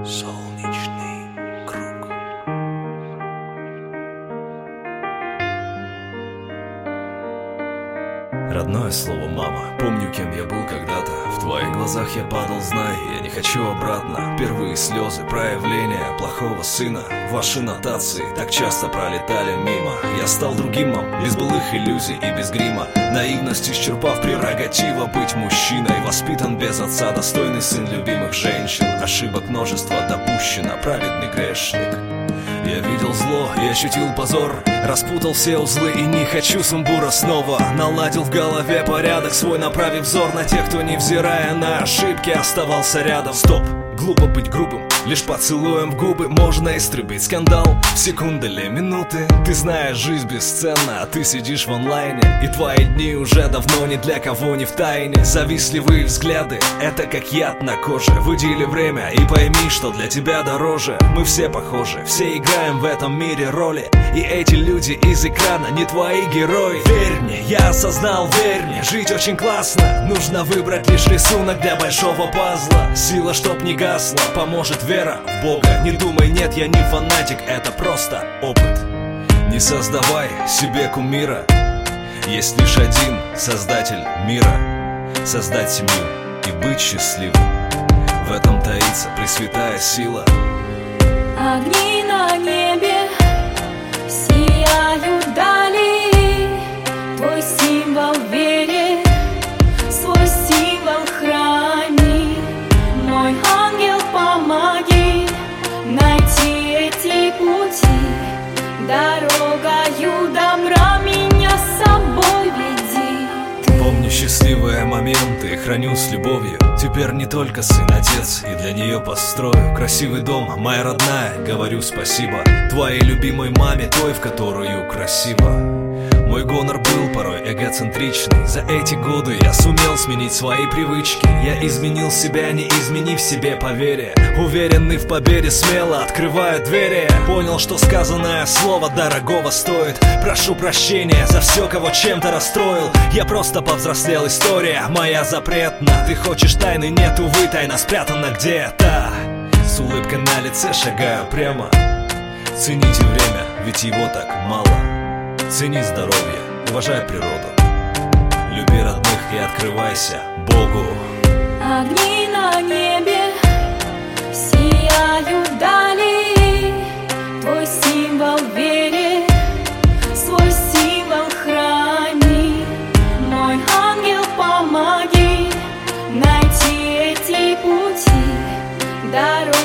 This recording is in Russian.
Солнечный круг. Родное слово «мама». Помню, кем я был когда-то. В твоих глазах я падал, знай, я не хочу обратно. Первые слезы, проявления плохого сына. Ваши нотации так часто пролетали мимо. Я стал другим, мам, без былых иллюзий и без грима. Наивность исчерпав прерогатива быть мужчиной. Воспитан без отца, достойный сын любимых женщин. Ошибок множество допущено, праведный грешник. Я видел зло и ощутил позор, распутал все узлы и не хочу сумбура снова. Наладил в голове порядок свой, направив взор на тех, кто, невзирая на ошибки, оставался рядом. Стоп! Глупо быть грубым, лишь поцелуем в губы можно истребить скандал. Секунды или минуты, ты знаешь, жизнь бесценна, а ты сидишь в онлайне, и твои дни уже давно ни для кого не в тайне. Завистливые взгляды, это как яд на коже. Выдели время и пойми, что для тебя дороже. Мы все похожи, все играем в этом мире роли, и эти люди из экрана не твои герои. Верь мне, я осознал, верь мне, жить очень классно. Нужно выбрать лишь рисунок для большого пазла. Сила, чтоб не гасла, поможет вера в Бога. Не думай, нет, я не фанатик, это просто опыт. Не создавай себе кумира, есть лишь один создатель мира. Создать семью и быть счастливым, в этом таится пресвятая сила. Огни на небе сияют вдали, твой символ в вере, свой символ храни. Мой ангел, помоги найти эти пути, дорогою добра меня с собой веди. Помню счастливые моменты, храню с любовью. Теперь не только сын, отец, и для нее построю красивый дом, моя родная, говорю спасибо твоей любимой маме, той, в которую красиво. Мой гонор был порой эгоцентричный. За эти годы я сумел сменить свои привычки. Я изменил себя, не изменив себе поверие. Уверенный в победе, смело открываю двери. Понял, что сказанное слово дорогого стоит. Прошу прощения за все, кого чем-то расстроил. Я просто повзрослел, история моя запретна. Ты хочешь тайны, нет, увы, тайна спрятана где-то. С улыбкой на лице шагаю прямо. Цените время, ведь его так мало. Цени здоровье, уважай природу, люби родных и открывайся Богу. Огни на небе сияют вдали, твой символ в вере, свой символ храни. Мой ангел, помоги найти эти пути, дорогу